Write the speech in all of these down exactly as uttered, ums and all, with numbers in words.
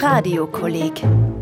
Radiokolleg.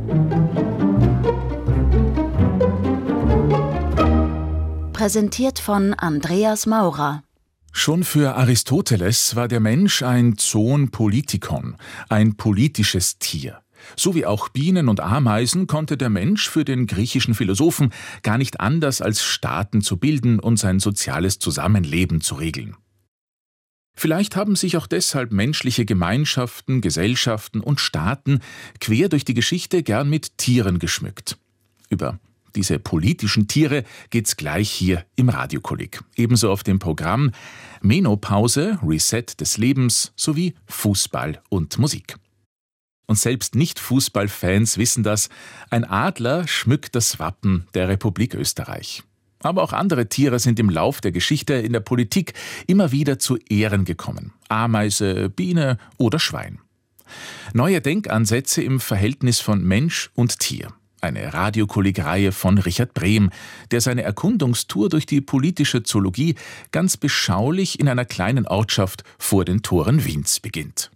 Präsentiert von Andreas Maurer. Schon für Aristoteles war der Mensch ein Zoon Politikon, ein politisches Tier. So wie auch Bienen und Ameisen konnte der Mensch für den griechischen Philosophen gar nicht anders als Staaten zu bilden und sein soziales Zusammenleben zu regeln. Vielleicht haben sich auch deshalb menschliche Gemeinschaften, Gesellschaften und Staaten quer durch die Geschichte gern mit Tieren geschmückt. Über diese politischen Tiere geht's gleich hier im Radiokolleg. Ebenso auf dem Programm Menopause, Reset des Lebens sowie Fußball und Musik. Und selbst Nicht-Fußballfans wissen das, ein Adler schmückt das Wappen der Republik Österreich. Aber auch andere Tiere sind im Lauf der Geschichte in der Politik immer wieder zu Ehren gekommen. Ameise, Biene oder Schwein. Neue Denkansätze im Verhältnis von Mensch und Tier. Eine Radiokolleg-Reihe von Richard Brehm, der seine Erkundungstour durch die politische Zoologie ganz beschaulich in einer kleinen Ortschaft vor den Toren Wiens beginnt.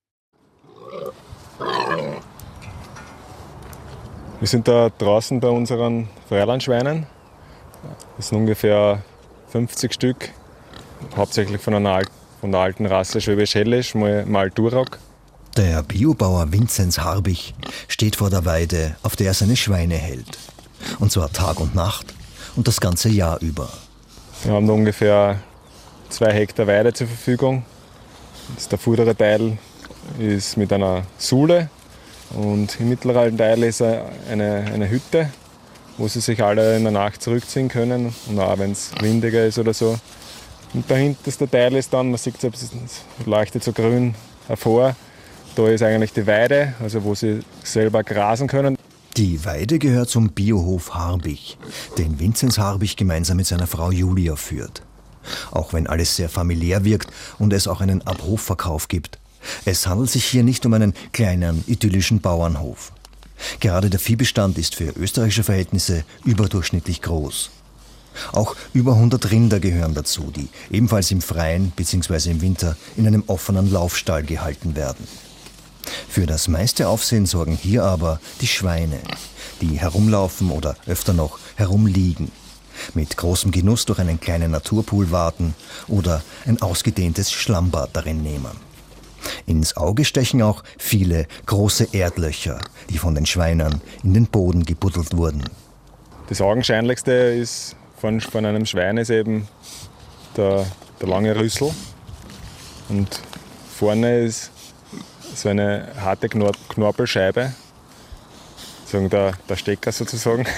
Wir sind da draußen bei unseren Freilandschweinen. Das sind ungefähr fünfzig Stück, hauptsächlich von, einer, von der alten Rasse Schwäbisch-Hellisch, mal, mal Duroc. Der Biobauer Vinzenz Harbich steht vor der Weide, auf der er seine Schweine hält. Und zwar Tag und Nacht und das ganze Jahr über. Wir haben da ungefähr zwei Hektar Weide zur Verfügung. Das der vordere Teil ist mit einer Sule und im mittleren Teil ist eine, eine Hütte, wo sie sich alle in der Nacht zurückziehen können und auch wenn es windiger ist oder so. Und der hinterste Teil ist dann, man sieht es, leuchtet so grün hervor. Da ist eigentlich die Weide, also wo sie selber grasen können. Die Weide gehört zum Biohof Harbich, den Vinzenz Harbich gemeinsam mit seiner Frau Julia führt. Auch wenn alles sehr familiär wirkt und es auch einen Ab-Hof-Verkauf gibt. Es handelt sich hier nicht um einen kleinen, idyllischen Bauernhof. Gerade der Viehbestand ist für österreichische Verhältnisse überdurchschnittlich groß. Auch über hundert Rinder gehören dazu, die ebenfalls im Freien bzw. im Winter in einem offenen Laufstall gehalten werden. Für das meiste Aufsehen sorgen hier aber die Schweine, die herumlaufen oder öfter noch herumliegen, mit großem Genuss durch einen kleinen Naturpool waten oder ein ausgedehntes Schlammbad darin nehmen. Ins Auge stechen auch viele große Erdlöcher, die von den Schweinern in den Boden gebuddelt wurden. Das augenscheinlichste ist von, von einem Schwein ist eben der, der lange Rüssel. Und vorne ist so eine harte Knor- Knorpelscheibe, sagen der, der Stecker sozusagen.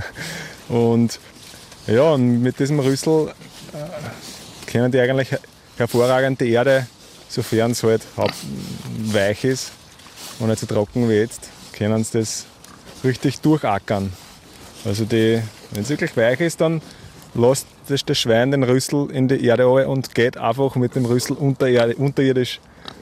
Und ja, und mit diesem Rüssel äh, können die eigentlich hervorragend die Erde, sofern es halt weich ist und nicht so trocken wie jetzt, können sie das richtig durchackern. Also die, wenn es wirklich weich ist, dann lässt das, das Schwein den Rüssel in die Erde rein und geht einfach mit dem Rüssel unterirdisch, unterirdisch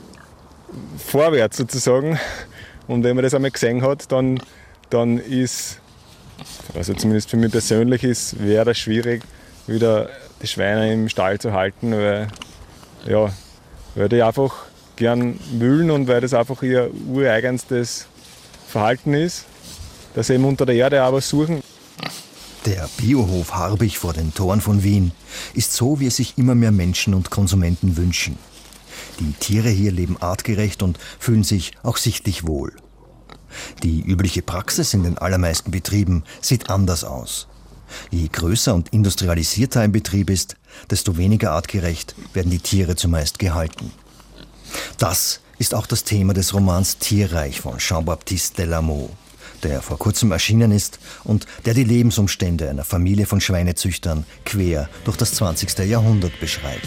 vorwärts sozusagen. Und wenn man das einmal gesehen hat, dann, dann ist, also zumindest für mich persönlich ist, wäre das schwierig, wieder die Schweine im Stall zu halten, weil, ja, weil die einfach gern wühlen und weil das einfach ihr ureigenstes Verhalten ist, dass sie eben unter der Erde aber suchen. Der Biohof Harbich vor den Toren von Wien ist so, wie es sich immer mehr Menschen und Konsumenten wünschen. Die Tiere hier leben artgerecht und fühlen sich auch sichtlich wohl. Die übliche Praxis in den allermeisten Betrieben sieht anders aus. Je größer und industrialisierter ein Betrieb ist, desto weniger artgerecht werden die Tiere zumeist gehalten. Das ist auch das Thema des Romans Tierreich von Jean-Baptiste Delarmeau, der vor kurzem erschienen ist und der die Lebensumstände einer Familie von Schweinezüchtern quer durch das zwanzigste Jahrhundert beschreibt.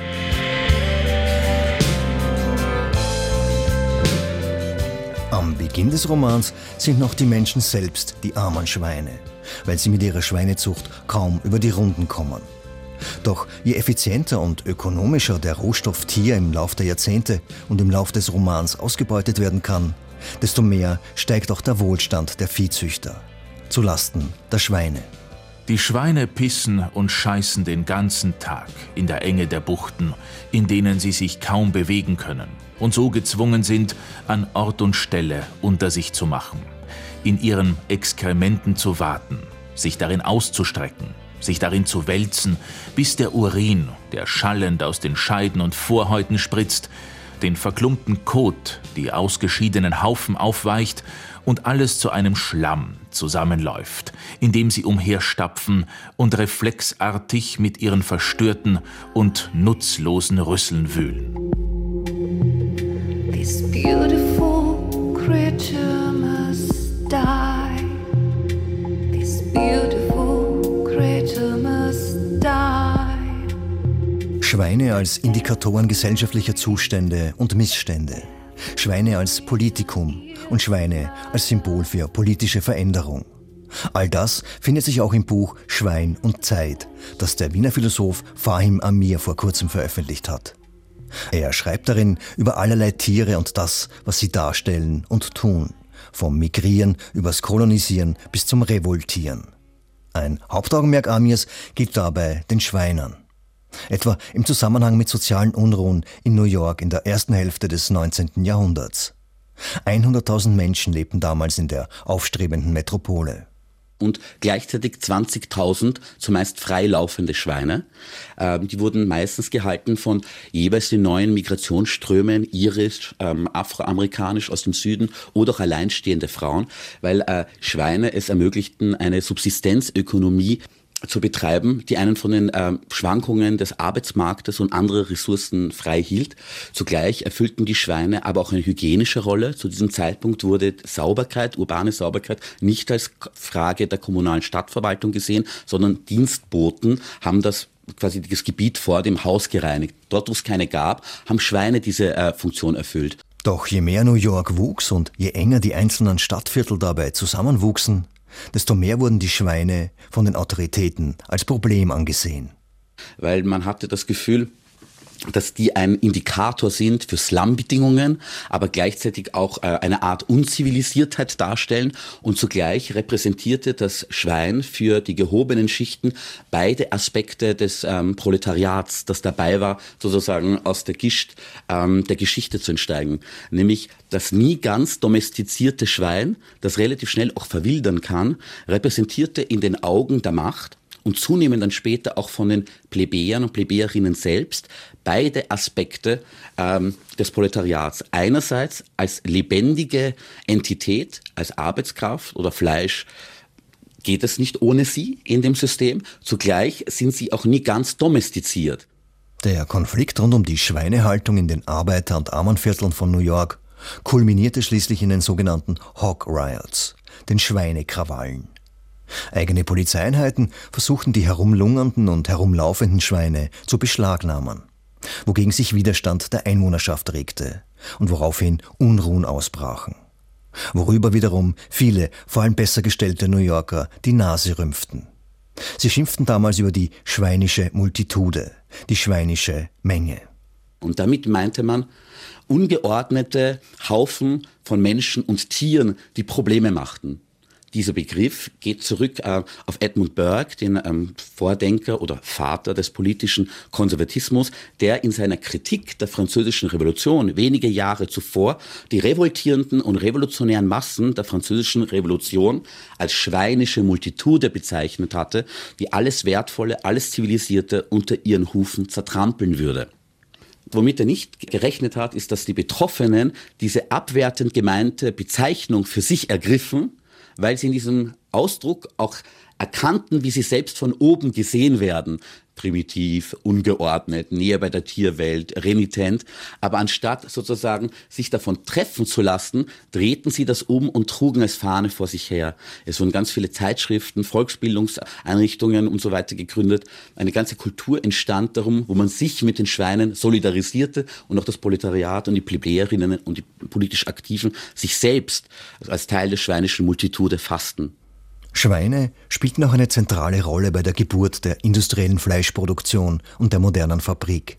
Am Beginn des Romans sind noch die Menschen selbst die armen Schweine, weil sie mit ihrer Schweinezucht kaum über die Runden kommen. Doch je effizienter und ökonomischer der Rohstoff Tier im Lauf der Jahrzehnte und im Lauf des Romans ausgebeutet werden kann, desto mehr steigt auch der Wohlstand der Viehzüchter, zu Lasten der Schweine. Die Schweine pissen und scheißen den ganzen Tag in der Enge der Buchten, in denen sie sich kaum bewegen können und so gezwungen sind, an Ort und Stelle unter sich zu machen, in ihren Exkrementen zu waten, sich darin auszustrecken, sich darin zu wälzen, bis der Urin, der schallend aus den Scheiden und Vorhäuten spritzt, den verklumpten Kot, die ausgeschiedenen Haufen aufweicht und alles zu einem Schlamm zusammenläuft, in dem sie umherstapfen und reflexartig mit ihren verstörten und nutzlosen Rüsseln wühlen. This beautiful creature must die. This beautiful creature must die. Schweine als Indikatoren gesellschaftlicher Zustände und Missstände. Schweine als Politikum und Schweine als Symbol für politische Veränderung. All das findet sich auch im Buch Schwein und Zeit, das der Wiener Philosoph Fahim Amir vor kurzem veröffentlicht hat. Er schreibt darin über allerlei Tiere und das, was sie darstellen und tun, vom Migrieren übers Kolonisieren bis zum Revoltieren. Ein Hauptaugenmerk Amirs gilt dabei den Schweinern. Etwa im Zusammenhang mit sozialen Unruhen in New York in der ersten Hälfte des neunzehnten Jahrhunderts. hunderttausend Menschen lebten damals in der aufstrebenden Metropole. Und gleichzeitig zwanzigtausend zumeist freilaufende Schweine. Ähm, die wurden meistens gehalten von jeweils den neuen Migrationsströmen, irisch, ähm, afroamerikanisch aus dem Süden oder auch alleinstehende Frauen, weil äh, Schweine es ermöglichten, eine Subsistenzökonomie zu betreiben, die einen von den äh, Schwankungen des Arbeitsmarktes und anderer Ressourcen frei hielt. Zugleich erfüllten die Schweine aber auch eine hygienische Rolle. Zu diesem Zeitpunkt wurde Sauberkeit, urbane Sauberkeit, nicht als Frage der kommunalen Stadtverwaltung gesehen, sondern Dienstboten haben das quasi das Gebiet vor dem Haus gereinigt. Dort, wo es keine gab, haben Schweine diese äh, Funktion erfüllt. Doch je mehr New York wuchs und je enger die einzelnen Stadtviertel dabei zusammenwuchsen, desto mehr wurden die Schweine von den Autoritäten als Problem angesehen. Weil man hatte das Gefühl, dass die ein Indikator sind für Slum-Bedingungen, aber gleichzeitig auch äh, eine Art Unzivilisiertheit darstellen. Und zugleich repräsentierte das Schwein für die gehobenen Schichten beide Aspekte des ähm, Proletariats, das dabei war, sozusagen aus der Gischt ähm, der Geschichte zu entsteigen. Nämlich das nie ganz domestizierte Schwein, das relativ schnell auch verwildern kann, repräsentierte in den Augen der Macht und zunehmend dann später auch von den Plebejern und Plebejerinnen selbst beide Aspekte ähm, des Proletariats. Einerseits als lebendige Entität, als Arbeitskraft oder Fleisch geht es nicht ohne sie in dem System. Zugleich sind sie auch nie ganz domestiziert. Der Konflikt rund um die Schweinehaltung in den Arbeiter- und Armenvierteln von New York kulminierte schließlich in den sogenannten Hog Riots, den Schweinekrawallen. Eigene Polizeieinheiten versuchten die herumlungernden und herumlaufenden Schweine zu beschlagnahmen, wogegen sich Widerstand der Einwohnerschaft regte und woraufhin Unruhen ausbrachen, worüber wiederum viele, vor allem besser gestellte New Yorker die Nase rümpften. Sie schimpften damals über die schweinische Multitude, die schweinische Menge. Und damit meinte man ungeordnete Haufen von Menschen und Tieren, die Probleme machten. Dieser Begriff geht zurück äh, auf Edmund Burke, den ähm, Vordenker oder Vater des politischen Konservatismus, der in seiner Kritik der Französischen Revolution wenige Jahre zuvor die revoltierenden und revolutionären Massen der Französischen Revolution als schweinische Multitude bezeichnet hatte, die alles Wertvolle, alles Zivilisierte unter ihren Hufen zertrampeln würde. Womit er nicht gerechnet hat, ist, dass die Betroffenen diese abwertend gemeinte Bezeichnung für sich ergriffen, weil sie in diesem Ausdruck auch erkannten, wie sie selbst von oben gesehen werden. Primitiv, ungeordnet, näher bei der Tierwelt, renitent. Aber anstatt sozusagen sich davon treffen zu lassen, drehten sie das um und trugen als Fahne vor sich her. Es wurden ganz viele Zeitschriften, Volksbildungseinrichtungen und so weiter gegründet. Eine ganze Kultur entstand darum, wo man sich mit den Schweinen solidarisierte und auch das Proletariat und die Plebejerinnen und die politisch Aktiven sich selbst als Teil der schweinischen Multitude fassten. Schweine spielten auch eine zentrale Rolle bei der Geburt der industriellen Fleischproduktion und der modernen Fabrik.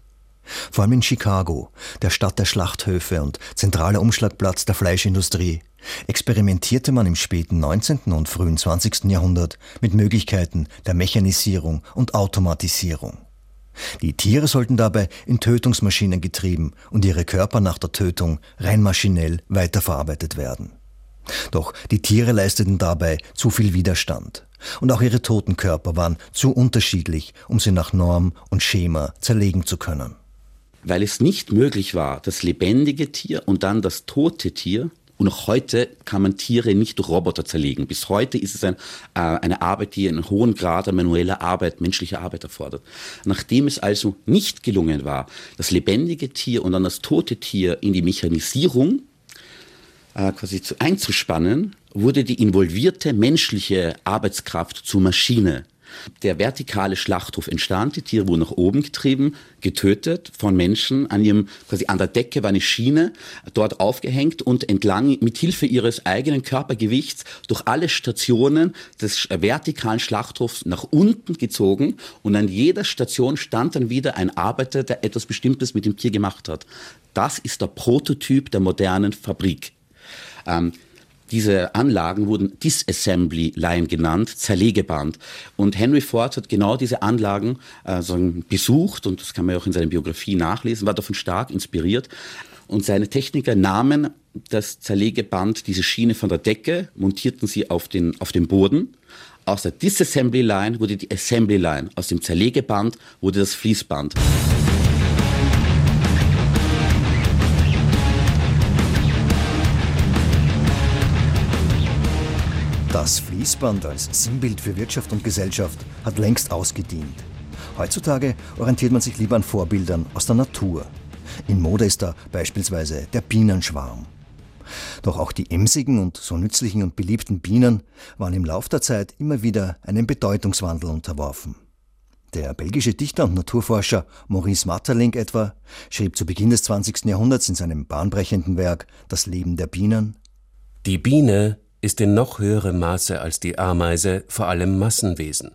Vor allem in Chicago, der Stadt der Schlachthöfe und zentraler Umschlagplatz der Fleischindustrie, experimentierte man im späten neunzehnten und frühen zwanzigsten Jahrhundert mit Möglichkeiten der Mechanisierung und Automatisierung. Die Tiere sollten dabei in Tötungsmaschinen getrieben und ihre Körper nach der Tötung rein maschinell weiterverarbeitet werden. Doch die Tiere leisteten dabei zu viel Widerstand und auch ihre toten Körper waren zu unterschiedlich, um sie nach Norm und Schema zerlegen zu können. Weil es nicht möglich war, das lebendige Tier und dann das tote Tier, und auch heute kann man Tiere nicht durch Roboter zerlegen. Bis heute ist es ein, äh, eine Arbeit, die einen hohen Grad an manueller Arbeit, menschlicher Arbeit erfordert. Nachdem es also nicht gelungen war, das lebendige Tier und dann das tote Tier in die Mechanisierung äh, quasi zu, einzuspannen, wurde die involvierte menschliche Arbeitskraft zur Maschine. Der vertikale Schlachthof entstand, die Tiere wurden nach oben getrieben, getötet von Menschen, an ihrem, quasi an der Decke war eine Schiene, dort aufgehängt und entlang mit Hilfe ihres eigenen Körpergewichts durch alle Stationen des vertikalen Schlachthofs nach unten gezogen und an jeder Station stand dann wieder ein Arbeiter, der etwas Bestimmtes mit dem Tier gemacht hat. Das ist der Prototyp der modernen Fabrik. Ähm, Diese Anlagen wurden Disassembly Line genannt, Zerlegeband. Und Henry Ford hat genau diese Anlagen äh, so besucht, und das kann man ja auch in seiner Biografie nachlesen, war davon stark inspiriert. Und seine Techniker nahmen das Zerlegeband, diese Schiene von der Decke, montierten sie auf den, auf den Boden. Aus der Disassembly Line wurde die Assembly Line. Aus dem Zerlegeband wurde das Fließband. Das Fließband als Sinnbild für Wirtschaft und Gesellschaft hat längst ausgedient. Heutzutage orientiert man sich lieber an Vorbildern aus der Natur. In Mode ist da beispielsweise der Bienenschwarm. Doch auch die emsigen und so nützlichen und beliebten Bienen waren im Lauf der Zeit immer wieder einem Bedeutungswandel unterworfen. Der belgische Dichter und Naturforscher Maurice Maeterlinck etwa schrieb zu Beginn des zwanzigsten Jahrhunderts in seinem bahnbrechenden Werk »Das Leben der Bienen«: Die Biene ist in noch höherem Maße als die Ameise vor allem Massenwesen.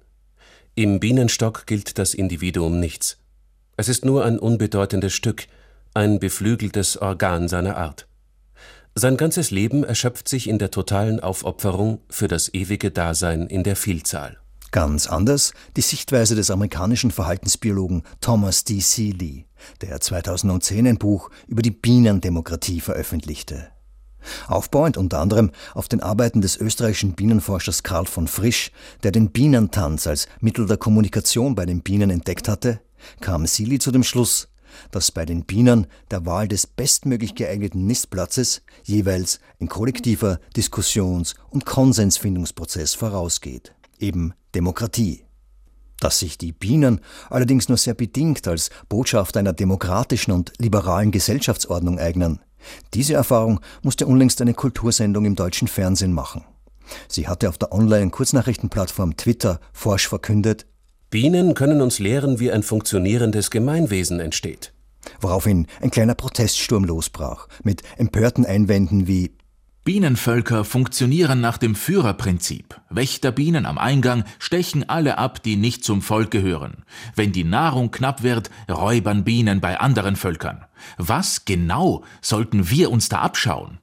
Im Bienenstock gilt das Individuum nichts. Es ist nur ein unbedeutendes Stück, ein beflügeltes Organ seiner Art. Sein ganzes Leben erschöpft sich in der totalen Aufopferung für das ewige Dasein in der Vielzahl. Ganz anders die Sichtweise des amerikanischen Verhaltensbiologen Thomas D. Seeley, der zweitausendzehn ein Buch über die Bienendemokratie veröffentlichte. Aufbauend unter anderem auf den Arbeiten des österreichischen Bienenforschers Karl von Frisch, der den Bienentanz als Mittel der Kommunikation bei den Bienen entdeckt hatte, kam Seeley zu dem Schluss, dass bei den Bienen der Wahl des bestmöglich geeigneten Nistplatzes jeweils ein kollektiver Diskussions- und Konsensfindungsprozess vorausgeht, eben Demokratie. Dass sich die Bienen allerdings nur sehr bedingt als Botschafter einer demokratischen und liberalen Gesellschaftsordnung eignen, diese Erfahrung musste unlängst eine Kultursendung im deutschen Fernsehen machen. Sie hatte auf der Online-Kurznachrichtenplattform Twitter forsch verkündet: Bienen können uns lehren, wie ein funktionierendes Gemeinwesen entsteht. Woraufhin ein kleiner Proteststurm losbrach, mit empörten Einwänden wie: Bienenvölker funktionieren nach dem Führerprinzip. Wächterbienen am Eingang stechen alle ab, die nicht zum Volk gehören. Wenn die Nahrung knapp wird, räubern Bienen bei anderen Völkern. Was genau sollten wir uns da abschauen?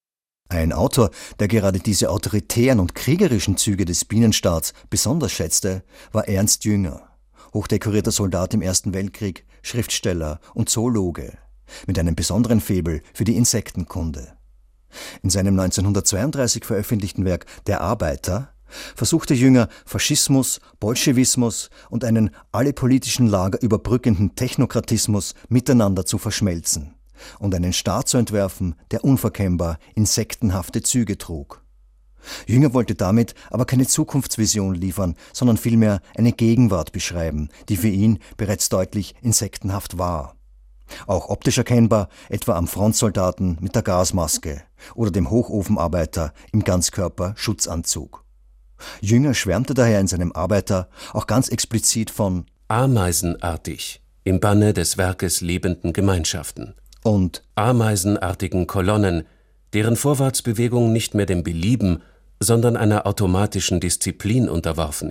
Ein Autor, der gerade diese autoritären und kriegerischen Züge des Bienenstaats besonders schätzte, war Ernst Jünger, hochdekorierter Soldat im Ersten Weltkrieg, Schriftsteller und Zoologe, mit einem besonderen Faible für die Insektenkunde. In seinem neunzehnhundertzweiunddreißig veröffentlichten Werk »Der Arbeiter« versuchte Jünger, Faschismus, Bolschewismus und einen alle politischen Lager überbrückenden Technokratismus miteinander zu verschmelzen und einen Staat zu entwerfen, der unverkennbar insektenhafte Züge trug. Jünger wollte damit aber keine Zukunftsvision liefern, sondern vielmehr eine Gegenwart beschreiben, die für ihn bereits deutlich insektenhaft war. Auch optisch erkennbar, etwa am Frontsoldaten mit der Gasmaske oder dem Hochofenarbeiter im Ganzkörper-Schutzanzug. Jünger schwärmte daher in seinem Arbeiter auch ganz explizit von ameisenartig, im Banne des Werkes lebenden Gemeinschaften und ameisenartigen Kolonnen, deren Vorwärtsbewegung nicht mehr dem Belieben, sondern einer automatischen Disziplin unterworfen ist.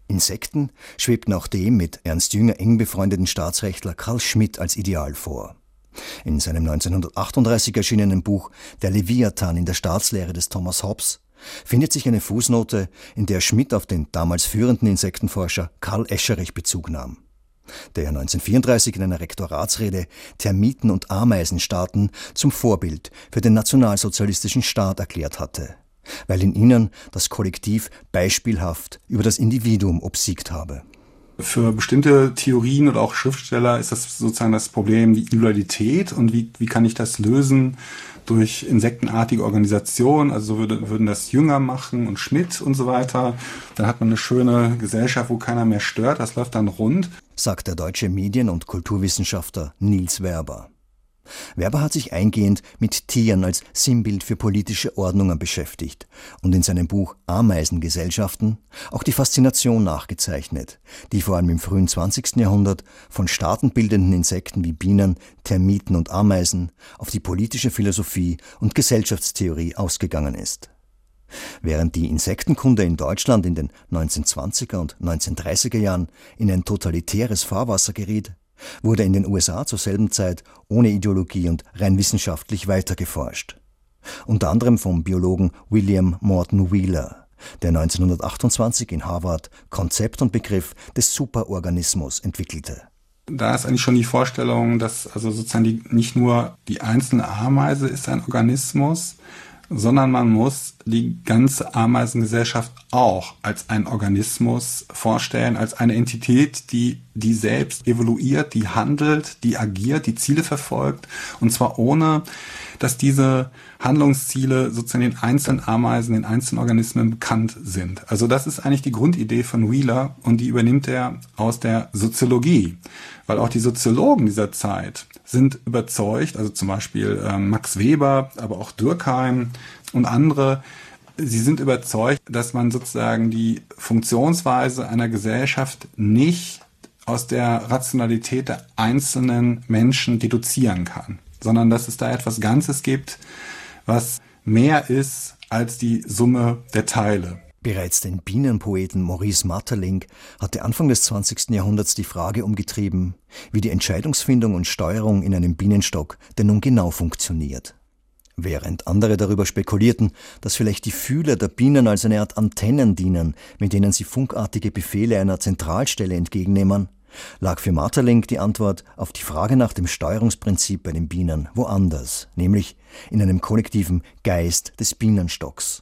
Insekten schwebten auch dem mit Ernst Jünger eng befreundeten Staatsrechtler Carl Schmitt als Ideal vor. In seinem neunzehnhundertachtunddreißig erschienenen Buch Der Leviathan in der Staatslehre des Thomas Hobbes findet sich eine Fußnote, in der Schmitt auf den damals führenden Insektenforscher Karl Escherich Bezug nahm, der neunzehnhundertvierunddreißig in einer Rektoratsrede Termiten- und Ameisenstaaten zum Vorbild für den nationalsozialistischen Staat erklärt hatte, weil in ihnen das Kollektiv beispielhaft über das Individuum obsiegt habe. Für bestimmte Theorien oder auch Schriftsteller ist das sozusagen das Problem, die Individualität und wie, wie kann ich das lösen durch insektenartige Organisation, also so würde, würden das Jünger machen und Schmidt und so weiter. Dann hat man eine schöne Gesellschaft, wo keiner mehr stört, das läuft dann rund. Sagt der deutsche Medien- und Kulturwissenschaftler Niels Werber. Werber hat sich eingehend mit Tieren als Sinnbild für politische Ordnungen beschäftigt und in seinem Buch Ameisengesellschaften auch die Faszination nachgezeichnet, die vor allem im frühen zwanzigsten Jahrhundert von staatenbildenden Insekten wie Bienen, Termiten und Ameisen auf die politische Philosophie und Gesellschaftstheorie ausgegangen ist. Während die Insektenkunde in Deutschland in den neunzehnhundertzwanziger und neunzehnhundertdreißiger Jahren in ein totalitäres Fahrwasser geriet, wurde in den U S A zur selben Zeit ohne Ideologie und rein wissenschaftlich weitergeforscht. Unter anderem vom Biologen William Morton Wheeler, der neunzehnhundertachtundzwanzig in Harvard Konzept und Begriff des Superorganismus entwickelte. Da ist eigentlich schon die Vorstellung, dass also sozusagen die, nicht nur die einzelne Ameise ist ein Organismus, sondern man muss die ganze Ameisengesellschaft auch als einen Organismus vorstellen, als eine Entität, die, die selbst evoluiert, die handelt, die agiert, die Ziele verfolgt, und zwar ohne, dass diese Handlungsziele sozusagen den einzelnen Ameisen, den einzelnen Organismen bekannt sind. Also das ist eigentlich die Grundidee von Wheeler und die übernimmt er aus der Soziologie, weil auch die Soziologen dieser Zeit sind überzeugt, also zum Beispiel äh, Max Weber, aber auch Durkheim und andere, sie sind überzeugt, dass man sozusagen die Funktionsweise einer Gesellschaft nicht aus der Rationalität der einzelnen Menschen deduzieren kann, sondern dass es da etwas Ganzes gibt, was mehr ist als die Summe der Teile. Bereits den Bienenpoeten Maurice Maeterlinck hatte Anfang des zwanzigsten Jahrhunderts die Frage umgetrieben, wie die Entscheidungsfindung und Steuerung in einem Bienenstock denn nun genau funktioniert. Während andere darüber spekulierten, dass vielleicht die Fühler der Bienen als eine Art Antennen dienen, mit denen sie funkartige Befehle einer Zentralstelle entgegennehmen, lag für Maeterlinck die Antwort auf die Frage nach dem Steuerungsprinzip bei den Bienen woanders, nämlich in einem kollektiven Geist des Bienenstocks.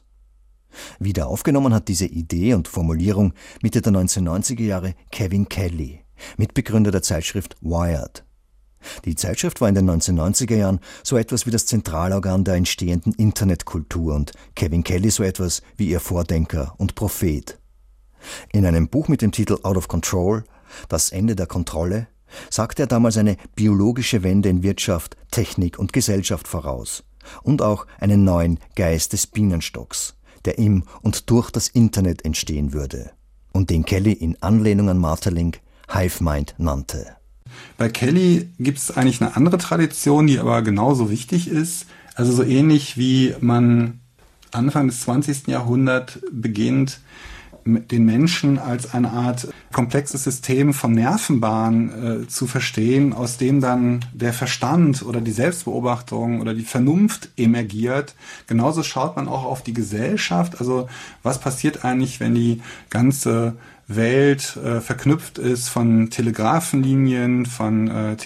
Wieder aufgenommen hat diese Idee und Formulierung Mitte der neunzehnhundertneunziger Jahre Kevin Kelly, Mitbegründer der Zeitschrift Wired. Die Zeitschrift war in den neunzehnhundertneunziger Jahren so etwas wie das Zentralorgan der entstehenden Internetkultur und Kevin Kelly so etwas wie ihr Vordenker und Prophet. In einem Buch mit dem Titel Out of Control, Das Ende der Kontrolle, sagte er damals eine biologische Wende in Wirtschaft, Technik und Gesellschaft voraus und auch einen neuen Geist des Bienenstocks, der im und durch das Internet entstehen würde und den Kelly in Anlehnung an Maeterlinck Hive Mind nannte. Bei Kelly gibt es eigentlich eine andere Tradition, die aber genauso wichtig ist. Also so ähnlich wie man Anfang des zwanzigsten Jahrhunderts beginnt, den Menschen als eine Art komplexes System von Nervenbahnen äh, zu verstehen, aus dem dann der Verstand oder die Selbstbeobachtung oder die Vernunft emergiert. Genauso schaut man auch auf die Gesellschaft. Also was passiert eigentlich, wenn die ganze Welt äh, verknüpft ist von Telegrafenlinien, von äh,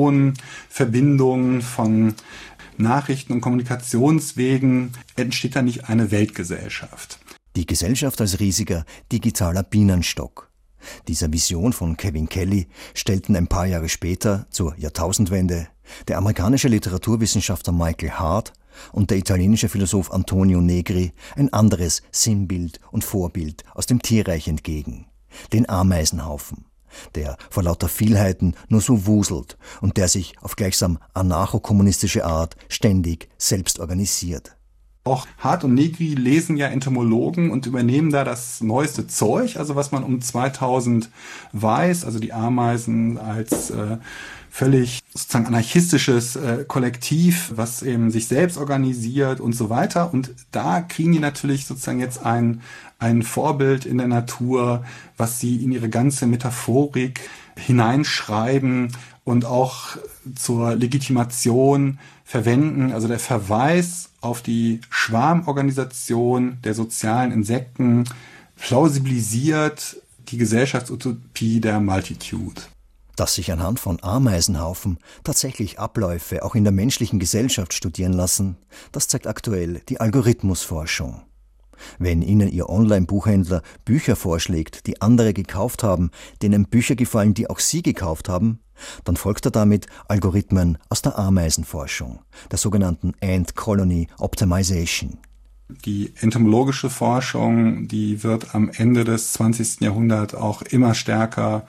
Telefonverbindungen, von Nachrichten- und Kommunikationswegen, entsteht da nicht eine Weltgesellschaft. Die Gesellschaft als riesiger digitaler Bienenstock. Dieser Vision von Kevin Kelly stellten ein paar Jahre später, zur Jahrtausendwende, der amerikanische Literaturwissenschaftler Michael Hart und der italienische Philosoph Antonio Negri ein anderes Sinnbild und Vorbild aus dem Tierreich entgegen, den Ameisenhaufen, der vor lauter Vielheiten nur so wuselt und der sich auf gleichsam anarchokommunistische Art ständig selbst organisiert. Auch Hart und Negri lesen ja Entomologen und übernehmen da das neueste Zeug, also was man um zweitausend weiß, also die Ameisen als äh, völlig sozusagen anarchistisches äh, Kollektiv, was eben sich selbst organisiert und so weiter. Und da kriegen die natürlich sozusagen jetzt ein, ein Vorbild in der Natur, was sie in ihre ganze Metaphorik hineinschreiben und auch zur Legitimation verwenden. Also der Verweis auf die Schwarmorganisation der sozialen Insekten plausibilisiert die Gesellschaftsutopie der Multitude. Dass sich anhand von Ameisenhaufen tatsächlich Abläufe auch in der menschlichen Gesellschaft studieren lassen, das zeigt aktuell die Algorithmusforschung. Wenn Ihnen Ihr Online-Buchhändler Bücher vorschlägt, die andere gekauft haben, denen Bücher gefallen, die auch Sie gekauft haben, dann folgt er damit Algorithmen aus der Ameisenforschung, der sogenannten Ant Colony Optimization. Die entomologische Forschung, die wird am Ende des zwanzigsten Jahrhunderts auch immer stärker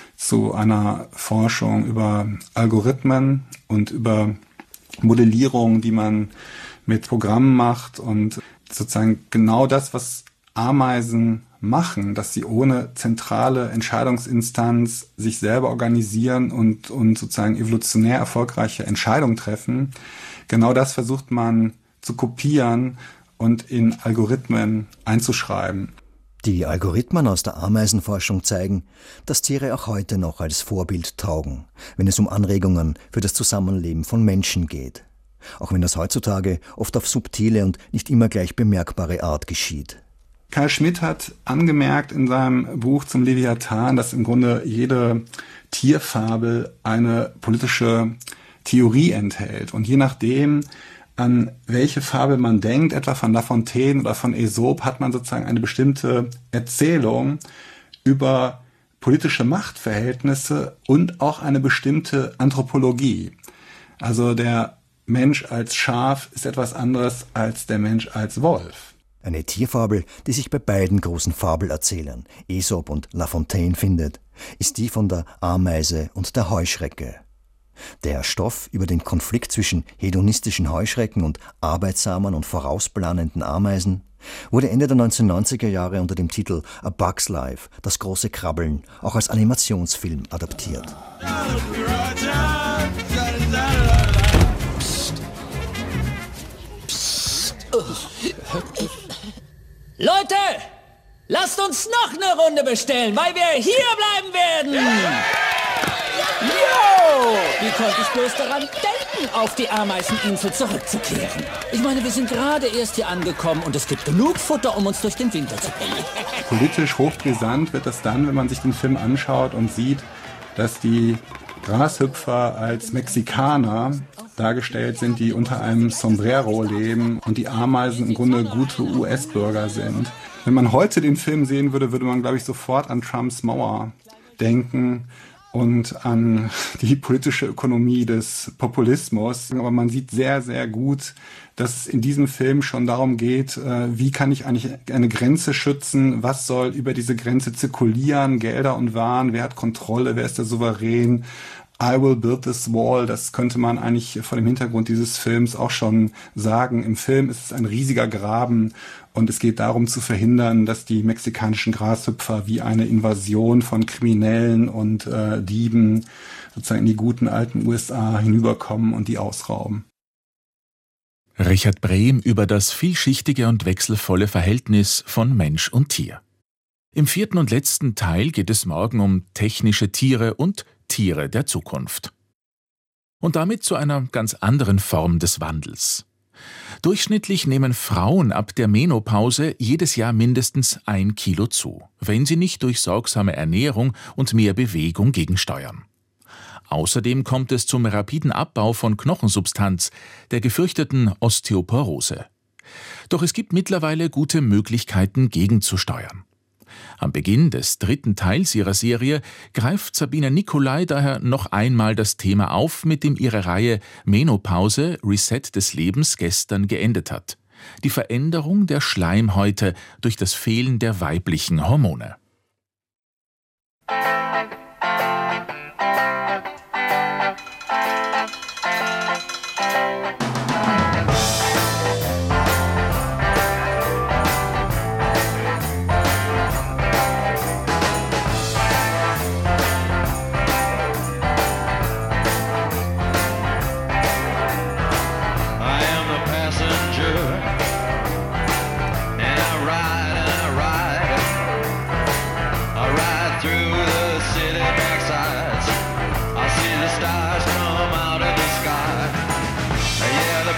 zu einer Forschung über Algorithmen und über Modellierung, die man mit Programmen macht und sozusagen genau das, was Ameisen machen, dass sie ohne zentrale Entscheidungsinstanz sich selber organisieren und, und sozusagen evolutionär erfolgreiche Entscheidungen treffen. Genau das versucht man zu kopieren und in Algorithmen einzuschreiben. Die Algorithmen aus der Ameisenforschung zeigen, dass Tiere auch heute noch als Vorbild taugen, wenn es um Anregungen für das Zusammenleben von Menschen geht. Auch wenn das heutzutage oft auf subtile und nicht immer gleich bemerkbare Art geschieht. Carl Schmitt hat angemerkt in seinem Buch zum Leviathan, dass im Grunde jede Tierfabel eine politische Theorie enthält. Und je nachdem, an welche Fabel man denkt, etwa von La Fontaine oder von Aesop, hat man sozusagen eine bestimmte Erzählung über politische Machtverhältnisse und auch eine bestimmte Anthropologie. Also der Mensch als Schaf ist etwas anderes als der Mensch als Wolf. Eine Tierfabel, die sich bei beiden großen Fabelerzählern, Aesop und La Fontaine, findet, ist die von der Ameise und der Heuschrecke. Der Stoff über den Konflikt zwischen hedonistischen Heuschrecken und arbeitsamen und vorausplanenden Ameisen wurde Ende der neunzehnhundertneunziger Jahre unter dem Titel A Bug's Life, das große Krabbeln, auch als Animationsfilm adaptiert. Psst. Leute, lasst uns noch eine Runde bestellen, weil wir hier bleiben werden. Jo! Wie konnte ich bloß daran denken, auf die Ameiseninsel zurückzukehren? Ich meine, wir sind gerade erst hier angekommen und es gibt genug Futter, um uns durch den Winter zu bringen. Politisch hochbrisant wird das dann, wenn man sich den Film anschaut und sieht, dass die Grashüpfer als Mexikaner dargestellt sind, die unter einem Sombrero leben und die Ameisen im Grunde gute U S-Bürger sind. Wenn man heute den Film sehen würde, würde man, glaube ich, sofort an Trumps Mauer denken und an die politische Ökonomie des Populismus. Aber man sieht sehr, sehr gut, dass es in diesem Film schon darum geht, wie kann ich eigentlich eine Grenze schützen, was soll über diese Grenze zirkulieren, Gelder und Waren, wer hat Kontrolle, wer ist der Souverän. I will build this wall, das könnte man eigentlich vor dem Hintergrund dieses Films auch schon sagen. Im Film ist es ein riesiger Graben und es geht darum zu verhindern, dass die mexikanischen Grashüpfer wie eine Invasion von Kriminellen und äh, Dieben sozusagen in die guten alten U S A hinüberkommen und die ausrauben. Richard Brehm über das vielschichtige und wechselvolle Verhältnis von Mensch und Tier. Im vierten und letzten Teil geht es morgen um technische Tiere und Tiere der Zukunft. Und damit zu einer ganz anderen Form des Wandels. Durchschnittlich nehmen Frauen ab der Menopause jedes Jahr mindestens ein Kilo zu, wenn sie nicht durch sorgsame Ernährung und mehr Bewegung gegensteuern. Außerdem kommt es zum rapiden Abbau von Knochensubstanz, der gefürchteten Osteoporose. Doch es gibt mittlerweile gute Möglichkeiten, gegenzusteuern. Am Beginn des dritten Teils ihrer Serie greift Sabine Nicolai daher noch einmal das Thema auf, mit dem ihre Reihe Menopause – Reset des Lebens gestern geendet hat: die Veränderung der Schleimhäute durch das Fehlen der weiblichen Hormone.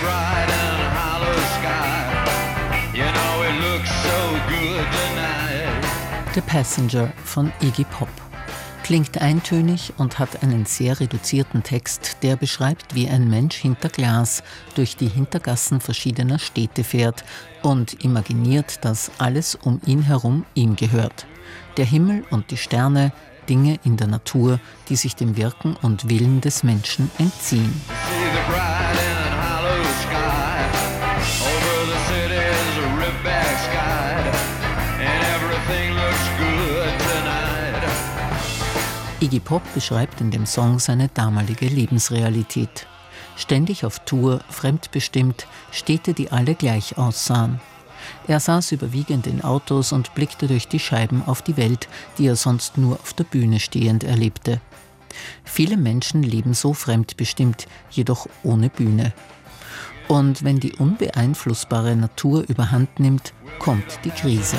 The Passenger von Iggy Pop. Klingt eintönig und hat einen sehr reduzierten Text, der beschreibt, wie ein Mensch hinter Glas durch die Hintergassen verschiedener Städte fährt und imaginiert, dass alles um ihn herum ihm gehört. Der Himmel und die Sterne, Dinge in der Natur, die sich dem Wirken und Willen des Menschen entziehen. Iggy Pop beschreibt in dem Song seine damalige Lebensrealität. Ständig auf Tour, fremdbestimmt, Städte, die alle gleich aussahen. Er saß überwiegend in Autos und blickte durch die Scheiben auf die Welt, die er sonst nur auf der Bühne stehend erlebte. Viele Menschen leben so fremdbestimmt, jedoch ohne Bühne. Und wenn die unbeeinflussbare Natur überhand nimmt, kommt die Krise.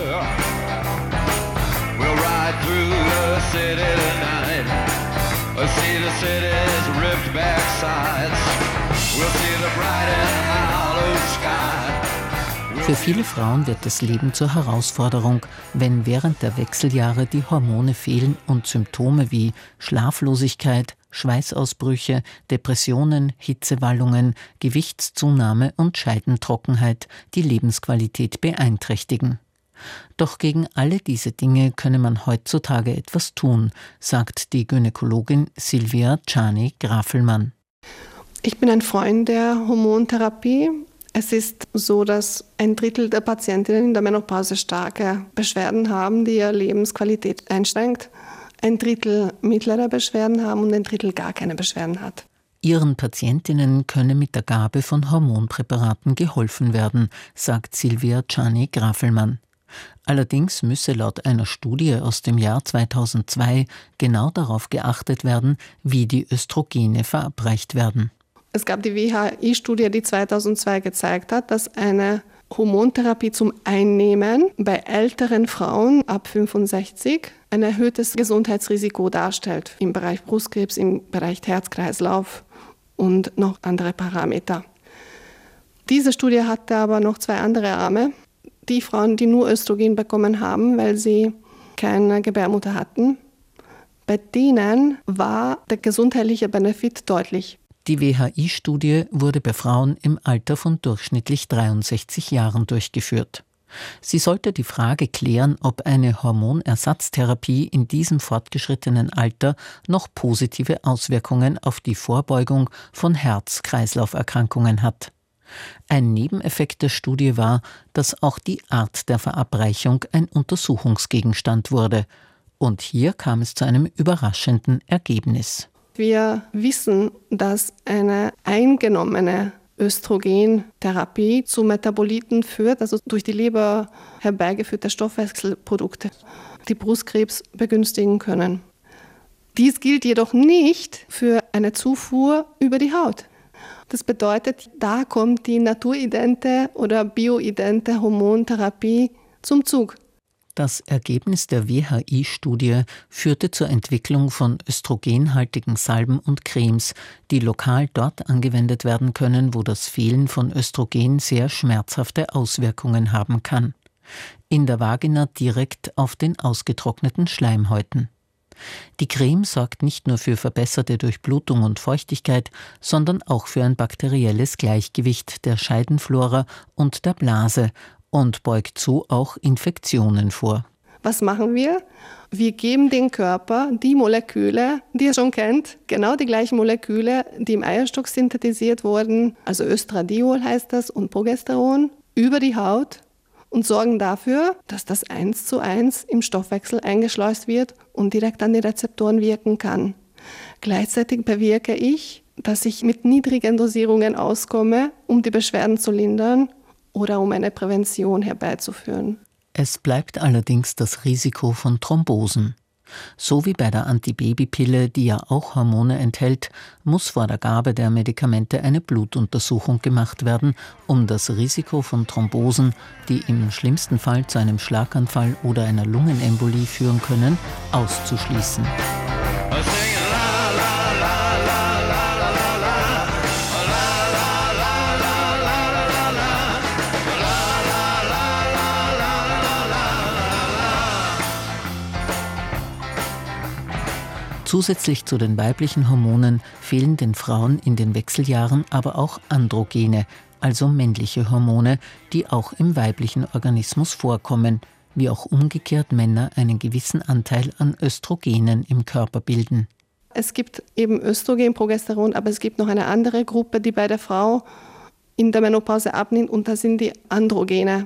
Für viele Frauen wird das Leben zur Herausforderung, wenn während der Wechseljahre die Hormone fehlen und Symptome wie Schlaflosigkeit, Schweißausbrüche, Depressionen, Hitzewallungen, Gewichtszunahme und Scheidentrockenheit die Lebensqualität beeinträchtigen. Doch gegen alle diese Dinge könne man heutzutage etwas tun, sagt die Gynäkologin Silvia Czarny-Grafelmann. Ich bin ein Freund der Hormontherapie. Es ist so, dass ein Drittel der Patientinnen in der Menopause starke Beschwerden haben, die ihre Lebensqualität einschränkt. Ein Drittel mittlere Beschwerden haben und ein Drittel gar keine Beschwerden hat. Ihren Patientinnen könne mit der Gabe von Hormonpräparaten geholfen werden, sagt Silvia Czarny-Grafelmann. Allerdings müsse laut einer Studie aus dem Jahr zweitausendzwei genau darauf geachtet werden, wie die Östrogene verabreicht werden. Es gab die W H I-Studie, die zweitausendzwei gezeigt hat, dass eine Hormontherapie zum Einnehmen bei älteren Frauen ab fünfundsechzig ein erhöhtes Gesundheitsrisiko darstellt im Bereich Brustkrebs, im Bereich Herz-Kreislauf und noch andere Parameter. Diese Studie hatte aber noch zwei andere Arme. Die Frauen, die nur Östrogen bekommen haben, weil sie keine Gebärmutter hatten, bei denen war der gesundheitliche Benefit deutlich. Die W H I-Studie wurde bei Frauen im Alter von durchschnittlich dreiundsechzig Jahren durchgeführt. Sie sollte die Frage klären, ob eine Hormonersatztherapie in diesem fortgeschrittenen Alter noch positive Auswirkungen auf die Vorbeugung von Herz-Kreislauf-Erkrankungen hat. Ein Nebeneffekt der Studie war, dass auch die Art der Verabreichung ein Untersuchungsgegenstand wurde. Und hier kam es zu einem überraschenden Ergebnis. Wir wissen, dass eine eingenommene Östrogentherapie zu Metaboliten führt, also durch die Leber herbeigeführte Stoffwechselprodukte, die Brustkrebs begünstigen können. Dies gilt jedoch nicht für eine Zufuhr über die Haut. Das bedeutet, da kommt die naturidente oder bioidente Hormontherapie zum Zug. Das Ergebnis der W H I-Studie führte zur Entwicklung von östrogenhaltigen Salben und Cremes, die lokal dort angewendet werden können, wo das Fehlen von Östrogen sehr schmerzhafte Auswirkungen haben kann. In der Vagina direkt auf den ausgetrockneten Schleimhäuten. Die Creme sorgt nicht nur für verbesserte Durchblutung und Feuchtigkeit, sondern auch für ein bakterielles Gleichgewicht der Scheidenflora und der Blase und beugt so auch Infektionen vor. Was machen wir? Wir geben dem Körper die Moleküle, die er schon kennt, genau die gleichen Moleküle, die im Eierstock synthetisiert wurden, also Östradiol heißt das und Progesteron, über die Haut und sorgen dafür, dass das eins zu eins im Stoffwechsel eingeschleust wird und direkt an die Rezeptoren wirken kann. Gleichzeitig bewirke ich, dass ich mit niedrigen Dosierungen auskomme, um die Beschwerden zu lindern oder um eine Prävention herbeizuführen. Es bleibt allerdings das Risiko von Thrombosen. So wie bei der Antibabypille, die ja auch Hormone enthält, muss vor der Gabe der Medikamente eine Blutuntersuchung gemacht werden, um das Risiko von Thrombosen, die im schlimmsten Fall zu einem Schlaganfall oder einer Lungenembolie führen können, auszuschließen. Zusätzlich zu den weiblichen Hormonen fehlen den Frauen in den Wechseljahren aber auch Androgene, also männliche Hormone, die auch im weiblichen Organismus vorkommen, wie auch umgekehrt Männer einen gewissen Anteil an Östrogenen im Körper bilden. Es gibt eben Östrogen, Progesteron, aber es gibt noch eine andere Gruppe, die bei der Frau in der Menopause abnimmt, und das sind die Androgene.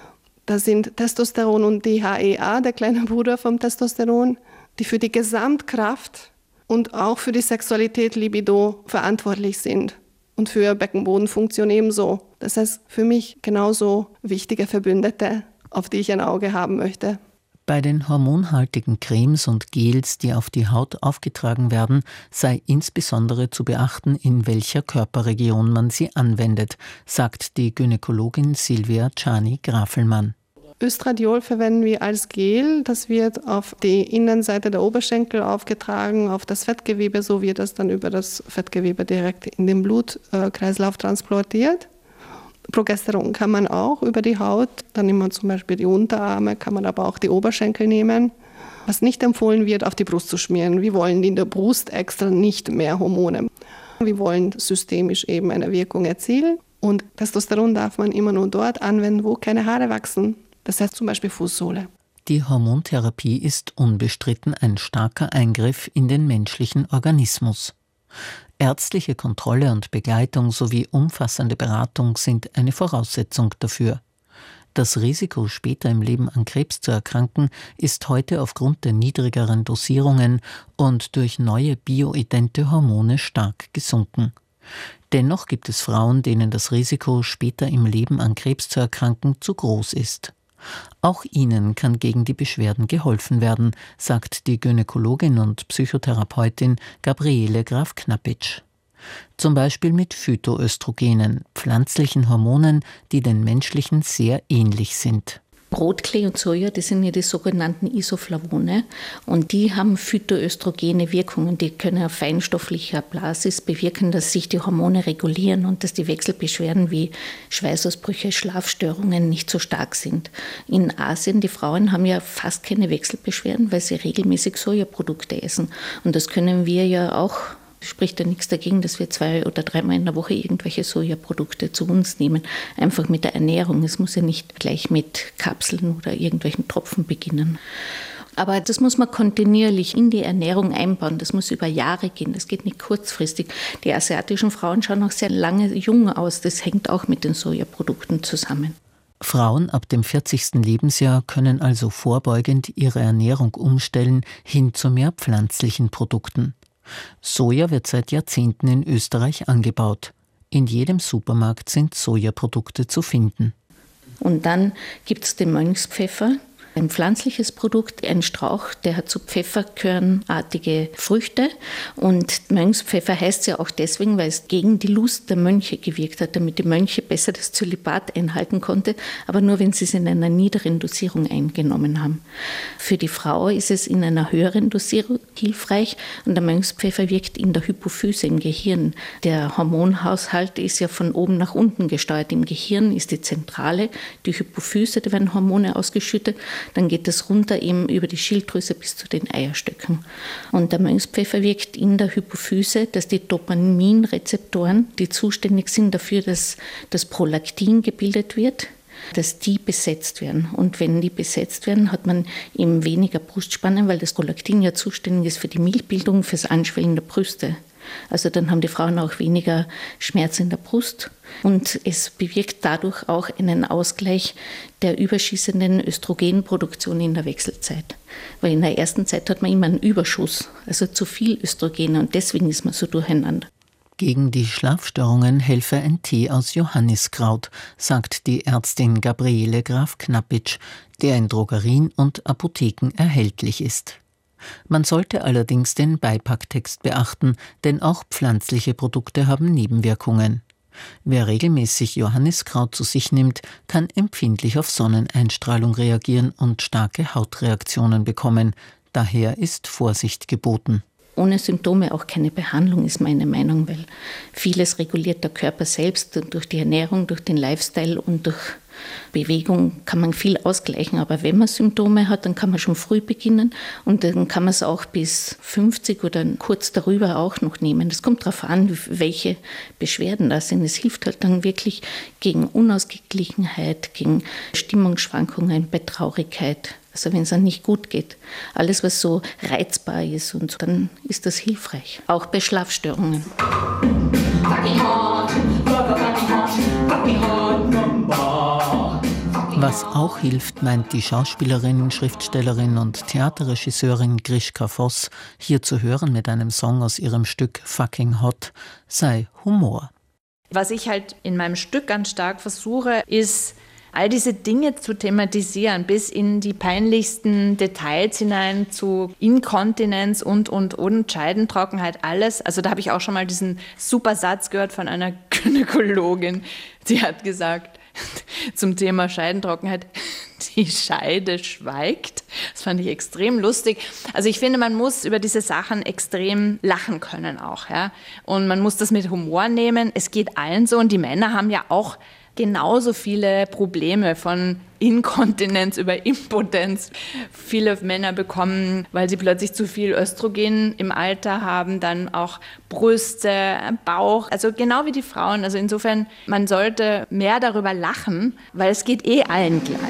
Das sind Testosteron und D H E A, der kleine Bruder vom Testosteron, die für die Gesamtkraft und auch für die Sexualität, Libido verantwortlich sind und für Beckenbodenfunktion ebenso. Das heißt, für mich genauso wichtige Verbündete, auf die ich ein Auge haben möchte. Bei den hormonhaltigen Cremes und Gels, die auf die Haut aufgetragen werden, sei insbesondere zu beachten, in welcher Körperregion man sie anwendet, sagt die Gynäkologin Silvia Czani-Grafelmann. Östradiol verwenden wir als Gel. Das wird auf die Innenseite der Oberschenkel aufgetragen, auf das Fettgewebe, so wird das dann über das Fettgewebe direkt in den Blutkreislauf transportiert. Progesteron kann man auch über die Haut, dann nimmt man zum Beispiel die Unterarme, kann man aber auch die Oberschenkel nehmen. Was nicht empfohlen wird, auf die Brust zu schmieren. Wir wollen in der Brust extra nicht mehr Hormone. Wir wollen systemisch eben eine Wirkung erzielen. Und Testosteron darf man immer nur dort anwenden, wo keine Haare wachsen. Das heißt zum Beispiel Fußsohle. Die Hormontherapie ist unbestritten ein starker Eingriff in den menschlichen Organismus. Ärztliche Kontrolle und Begleitung sowie umfassende Beratung sind eine Voraussetzung dafür. Das Risiko, später im Leben an Krebs zu erkranken, ist heute aufgrund der niedrigeren Dosierungen und durch neue bioidente Hormone stark gesunken. Dennoch gibt es Frauen, denen das Risiko, später im Leben an Krebs zu erkranken, zu groß ist. Auch ihnen kann gegen die Beschwerden geholfen werden, sagt die Gynäkologin und Psychotherapeutin Gabriele Graf-Knappitsch. Zum Beispiel mit Phytoöstrogenen, pflanzlichen Hormonen, die den menschlichen sehr ähnlich sind. Brotklee und Soja, das sind ja die sogenannten Isoflavone, und die haben phytoöstrogene Wirkungen. Die können auf feinstofflicher Basis bewirken, dass sich die Hormone regulieren und dass die Wechselbeschwerden wie Schweißausbrüche, Schlafstörungen nicht so stark sind. In Asien, die Frauen haben ja fast keine Wechselbeschwerden, weil sie regelmäßig Sojaprodukte essen. Und das können wir ja auch. Spricht ja nichts dagegen, dass wir zwei oder dreimal in der Woche irgendwelche Sojaprodukte zu uns nehmen. Einfach mit der Ernährung. Es muss ja nicht gleich mit Kapseln oder irgendwelchen Tropfen beginnen. Aber das muss man kontinuierlich in die Ernährung einbauen. Das muss über Jahre gehen. Das geht nicht kurzfristig. Die asiatischen Frauen schauen auch sehr lange jung aus. Das hängt auch mit den Sojaprodukten zusammen. Frauen ab dem vierzigsten Lebensjahr können also vorbeugend ihre Ernährung umstellen hin zu mehr pflanzlichen Produkten. Soja wird seit Jahrzehnten in Österreich angebaut. In jedem Supermarkt sind Sojaprodukte zu finden. Und dann gibt es den Mönchspfeffer. Ein pflanzliches Produkt, ein Strauch, der hat so pfefferkörnartige Früchte. Und Mönchspfeffer heißt ja auch deswegen, weil es gegen die Lust der Mönche gewirkt hat, damit die Mönche besser das Zölibat einhalten konnte, aber nur, wenn sie es in einer niederen Dosierung eingenommen haben. Für die Frau ist es in einer höheren Dosierung hilfreich, und der Mönchspfeffer wirkt in der Hypophyse im Gehirn. Der Hormonhaushalt ist ja von oben nach unten gesteuert. Im Gehirn ist die Zentrale, die Hypophyse, da werden Hormone ausgeschüttet. Dann geht es runter eben über die Schilddrüse bis zu den Eierstöcken. Und der Mönchspfeffer wirkt in der Hypophyse, dass die Dopaminrezeptoren, die zuständig sind dafür, dass das Prolaktin gebildet wird, dass die besetzt werden. Und wenn die besetzt werden, hat man eben weniger Brustspannen, weil das Prolaktin ja zuständig ist für die Milchbildung, fürs Anschwellen der Brüste. Also dann haben die Frauen auch weniger Schmerz in der Brust. Und es bewirkt dadurch auch einen Ausgleich der überschießenden Östrogenproduktion in der Wechselzeit. Weil in der ersten Zeit hat man immer einen Überschuss, also zu viel Östrogene, und deswegen ist man so durcheinander. Gegen die Schlafstörungen helfe ein Tee aus Johanniskraut, sagt die Ärztin Gabriele Graf-Knappitsch, der in Drogerien und Apotheken erhältlich ist. Man sollte allerdings den Beipacktext beachten, denn auch pflanzliche Produkte haben Nebenwirkungen. Wer regelmäßig Johanniskraut zu sich nimmt, kann empfindlich auf Sonneneinstrahlung reagieren und starke Hautreaktionen bekommen. Daher ist Vorsicht geboten. Ohne Symptome auch keine Behandlung, ist meine Meinung, weil vieles reguliert der Körper selbst durch die Ernährung, durch den Lifestyle und durch Bewegung kann man viel ausgleichen, aber wenn man Symptome hat, dann kann man schon früh beginnen und dann kann man es auch bis fünfzig oder kurz darüber auch noch nehmen. Das kommt darauf an, welche Beschwerden da sind. Es hilft halt dann wirklich gegen Unausgeglichenheit, gegen Stimmungsschwankungen bei Traurigkeit. Also wenn es dann nicht gut geht. Alles, was so reizbar ist, und dann ist das hilfreich. Auch bei Schlafstörungen. Was auch hilft, meint die Schauspielerin, Schriftstellerin und Theaterregisseurin Grishka Voss, hier zu hören mit einem Song aus ihrem Stück Fucking Hot, sei Humor. Was ich halt in meinem Stück ganz stark versuche, ist, all diese Dinge zu thematisieren, bis in die peinlichsten Details hinein zu Inkontinenz und, und, und Scheidentrockenheit, alles. Also da habe ich auch schon mal diesen super Satz gehört von einer Gynäkologin. Sie hat gesagt zum Thema Scheidentrockenheit, die Scheide schweigt. Das fand ich extrem lustig. Also ich finde, man muss über diese Sachen extrem lachen können auch. Ja? Und man muss das mit Humor nehmen. Es geht allen so und die Männer haben ja auch genauso viele Probleme, von Inkontinenz über Impotenz. Viele Männer bekommen, weil sie plötzlich zu viel Östrogen im Alter haben, dann auch Brüste, Bauch, also genau wie die Frauen. Also insofern, man sollte mehr darüber lachen, weil es geht eh allen gleich.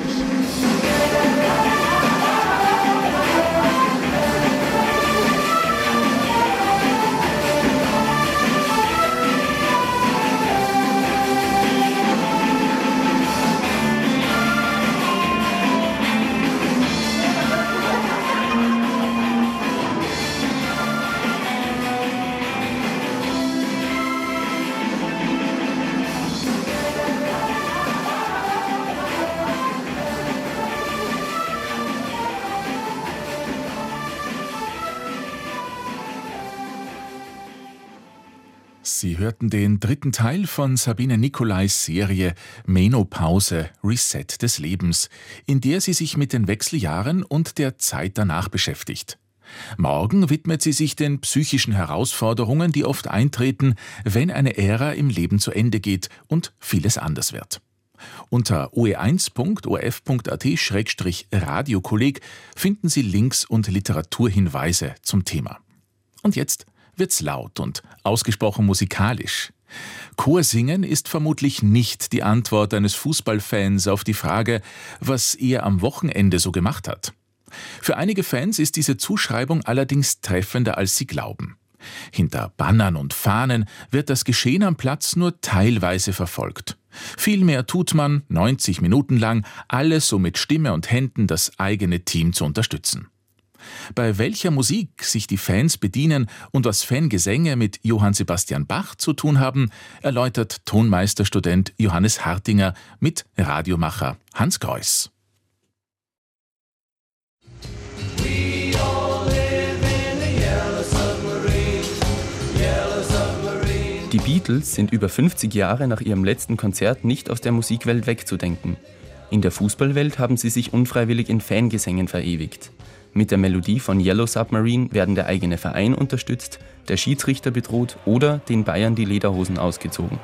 Sie hörten den dritten Teil von Sabine Nicolais Serie Menopause – Reset des Lebens, in der sie sich mit den Wechseljahren und der Zeit danach beschäftigt. Morgen widmet sie sich den psychischen Herausforderungen, die oft eintreten, wenn eine Ära im Leben zu Ende geht und vieles anders wird. Unter o e eins punkt o r f punkt a t Schrägstrich Radiokolleg finden Sie Links und Literaturhinweise zum Thema. Und jetzt wird's laut und ausgesprochen musikalisch. Chorsingen ist vermutlich nicht die Antwort eines Fußballfans auf die Frage, was er am Wochenende so gemacht hat. Für einige Fans ist diese Zuschreibung allerdings treffender, als sie glauben. Hinter Bannern und Fahnen wird das Geschehen am Platz nur teilweise verfolgt. Vielmehr tut man, neunzig Minuten lang, alles, um mit Stimme und Händen das eigene Team zu unterstützen. Bei welcher Musik sich die Fans bedienen und was Fangesänge mit Johann Sebastian Bach zu tun haben, erläutert Tonmeisterstudent Johannes Hartinger mit Radiomacher Hans Greuß. Die Beatles sind über fünfzig Jahre nach ihrem letzten Konzert nicht aus der Musikwelt wegzudenken. In der Fußballwelt haben sie sich unfreiwillig in Fangesängen verewigt. Mit der Melodie von Yellow Submarine werden der eigene Verein unterstützt, der Schiedsrichter bedroht oder den Bayern die Lederhosen ausgezogen.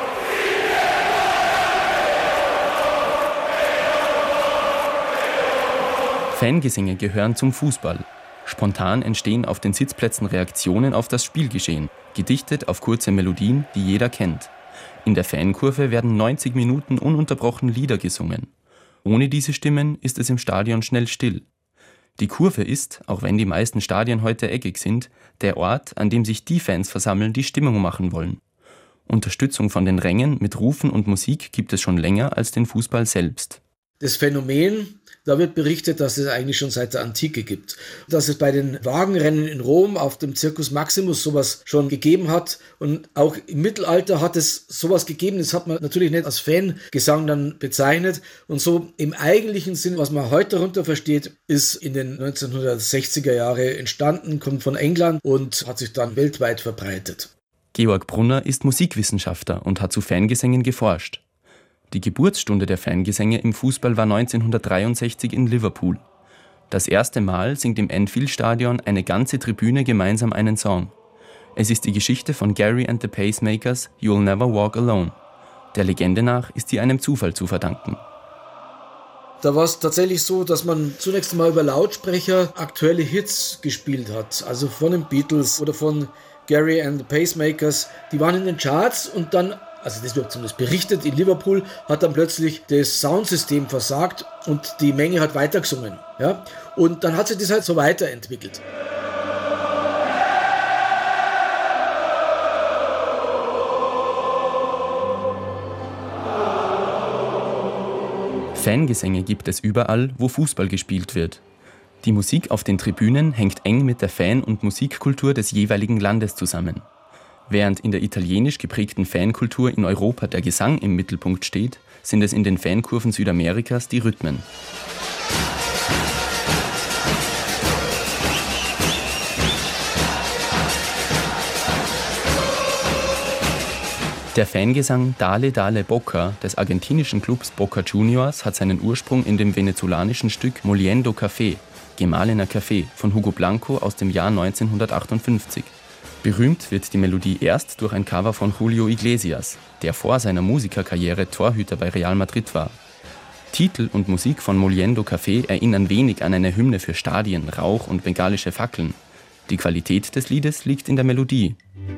Fangesänge gehören zum Fußball. Spontan entstehen auf den Sitzplätzen Reaktionen auf das Spielgeschehen, gedichtet auf kurze Melodien, die jeder kennt. In der Fankurve werden neunzig Minuten ununterbrochen Lieder gesungen. Ohne diese Stimmen ist es im Stadion schnell still. Die Kurve ist, auch wenn die meisten Stadien heute eckig sind, der Ort, an dem sich die Fans versammeln, die Stimmung machen wollen. Unterstützung von den Rängen mit Rufen und Musik gibt es schon länger als den Fußball selbst. Das Phänomen, da wird berichtet, dass es eigentlich schon seit der Antike gibt. Dass es bei den Wagenrennen in Rom auf dem Circus Maximus sowas schon gegeben hat. Und auch im Mittelalter hat es sowas gegeben. Das hat man natürlich nicht als Fangesang dann bezeichnet. Und so im eigentlichen Sinn, was man heute darunter versteht, ist in den neunzehnhundertsechziger Jahre entstanden, kommt von England und hat sich dann weltweit verbreitet. Georg Brunner ist Musikwissenschaftler und hat zu Fangesängen geforscht. Die Geburtsstunde der Fangesänge im Fußball war neunzehnhundertdreiundsechzig in Liverpool. Das erste Mal singt im Anfield-Stadion eine ganze Tribüne gemeinsam einen Song. Es ist die Geschichte von Gary and the Pacemakers You'll Never Walk Alone. Der Legende nach ist sie einem Zufall zu verdanken. Da war es tatsächlich so, dass man zunächst einmal über Lautsprecher aktuelle Hits gespielt hat. Also von den Beatles oder von Gary and the Pacemakers. Die waren in den Charts und dann, also das wird zumindest berichtet, in Liverpool hat dann plötzlich das Soundsystem versagt und die Menge hat weitergesungen. Ja? Und dann hat sich das halt so weiterentwickelt. Fangesänge gibt es überall, wo Fußball gespielt wird. Die Musik auf den Tribünen hängt eng mit der Fan- und Musikkultur des jeweiligen Landes zusammen. Während in der italienisch geprägten Fankultur in Europa der Gesang im Mittelpunkt steht, sind es in den Fankurven Südamerikas die Rhythmen. Der Fangesang Dale Dale Boca des argentinischen Clubs Boca Juniors hat seinen Ursprung in dem venezolanischen Stück Moliendo Café, gemahlener Kaffee, von Hugo Blanco aus dem Jahr neunzehnhundertachtundfünfzig. Berühmt wird die Melodie erst durch ein Cover von Julio Iglesias, der vor seiner Musikerkarriere Torhüter bei Real Madrid war. Titel und Musik von Moliendo Café erinnern wenig an eine Hymne für Stadien, Rauch und bengalische Fackeln. Die Qualität des Liedes liegt in der Melodie.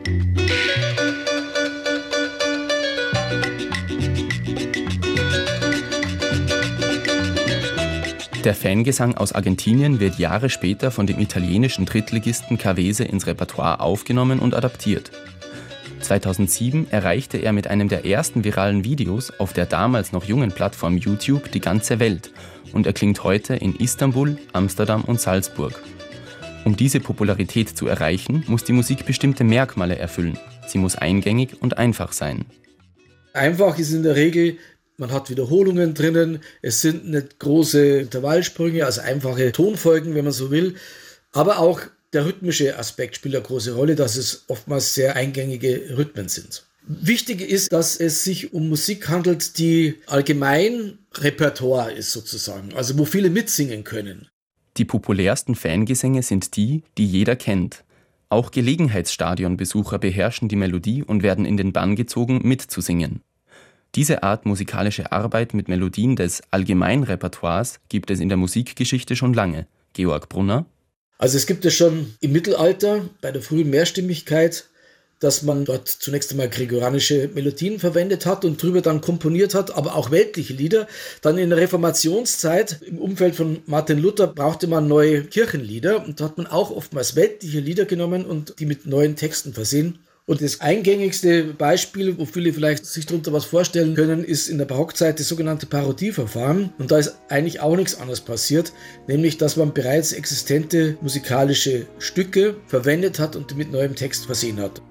Der Fangesang aus Argentinien wird Jahre später von dem italienischen Drittligisten Cavese ins Repertoire aufgenommen und adaptiert. zweitausendsieben erreichte er mit einem der ersten viralen Videos auf der damals noch jungen Plattform YouTube die ganze Welt und erklingt heute in Istanbul, Amsterdam und Salzburg. Um diese Popularität zu erreichen, muss die Musik bestimmte Merkmale erfüllen. Sie muss eingängig und einfach sein. Einfach ist in der Regel, man hat Wiederholungen drinnen, es sind nicht große Intervallsprünge, also einfache Tonfolgen, wenn man so will. Aber auch der rhythmische Aspekt spielt eine große Rolle, dass es oftmals sehr eingängige Rhythmen sind. Wichtig ist, dass es sich um Musik handelt, die allgemein Repertoire ist sozusagen, also wo viele mitsingen können. Die populärsten Fangesänge sind die, die jeder kennt. Auch Gelegenheitsstadionbesucher beherrschen die Melodie und werden in den Bann gezogen, mitzusingen. Diese Art musikalische Arbeit mit Melodien des Allgemeinrepertoires gibt es in der Musikgeschichte schon lange. Georg Brunner. Also es gibt es schon im Mittelalter bei der frühen Mehrstimmigkeit, dass man dort zunächst einmal gregorianische Melodien verwendet hat und drüber dann komponiert hat, aber auch weltliche Lieder. Dann in der Reformationszeit im Umfeld von Martin Luther brauchte man neue Kirchenlieder und da hat man auch oftmals weltliche Lieder genommen und die mit neuen Texten versehen. Und das eingängigste Beispiel, wo viele vielleicht sich darunter was vorstellen können, ist in der Barockzeit das sogenannte Parodieverfahren. Und da ist eigentlich auch nichts anderes passiert, nämlich dass man bereits existente musikalische Stücke verwendet hat und die mit neuem Text versehen hat.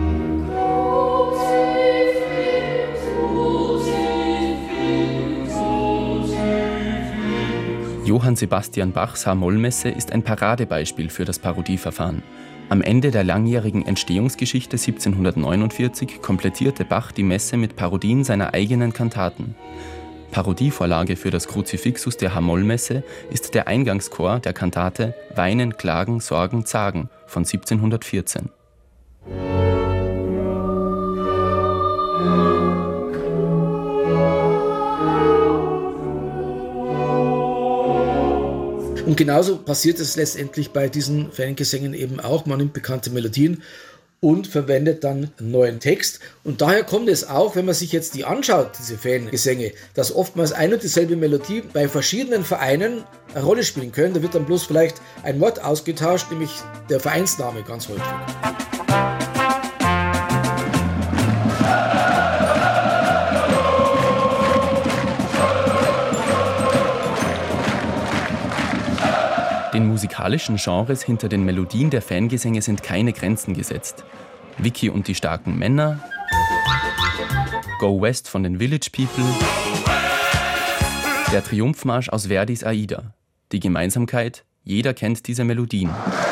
Johann Sebastian Bachs H-Moll-Messe ist ein Paradebeispiel für das Parodieverfahren. Am Ende der langjährigen Entstehungsgeschichte siebzehnhundertneunundvierzig komplettierte Bach die Messe mit Parodien seiner eigenen Kantaten. Parodievorlage für das Kruzifixus der H-Moll-Messe ist der Eingangschor der Kantate Weinen, Klagen, Sorgen, Zagen von siebzehnhundertvierzehn. Und genauso passiert es letztendlich bei diesen Fangesängen eben auch. Man nimmt bekannte Melodien und verwendet dann einen neuen Text. Und daher kommt es auch, wenn man sich jetzt die anschaut, diese Fangesänge, dass oftmals eine und dieselbe Melodie bei verschiedenen Vereinen eine Rolle spielen können. Da wird dann bloß vielleicht ein Wort ausgetauscht, nämlich der Vereinsname ganz häufig. Den musikalischen Genres hinter den Melodien der Fangesänge sind keine Grenzen gesetzt. Vicky und die starken Männer, Go West von den Village People, der Triumphmarsch aus Verdis Aida. Die Gemeinsamkeit, jeder kennt diese Melodien.